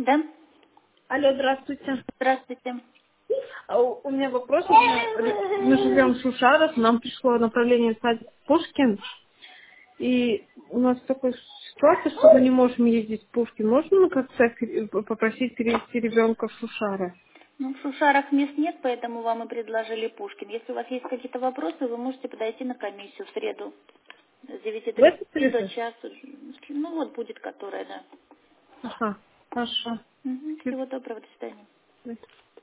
Да? Алло, здравствуйте. Здравствуйте. У меня вопрос. Мы живем в Шушарах, нам пришло направление в садик Пушкин. И у нас такая ситуация, что мы не можем ездить в Пушкин. Можно мы как-то попросить перевести ребенка в Шушары? Ну, в Шушарах мест нет, поэтому вам и предложили Пушкин. Если у вас есть какие-то вопросы, вы можете подойти на комиссию в среду с В эту 9:30 до среду? часу. Ну, вот будет которая, да. Ага, хорошо. Всего доброго, до свидания.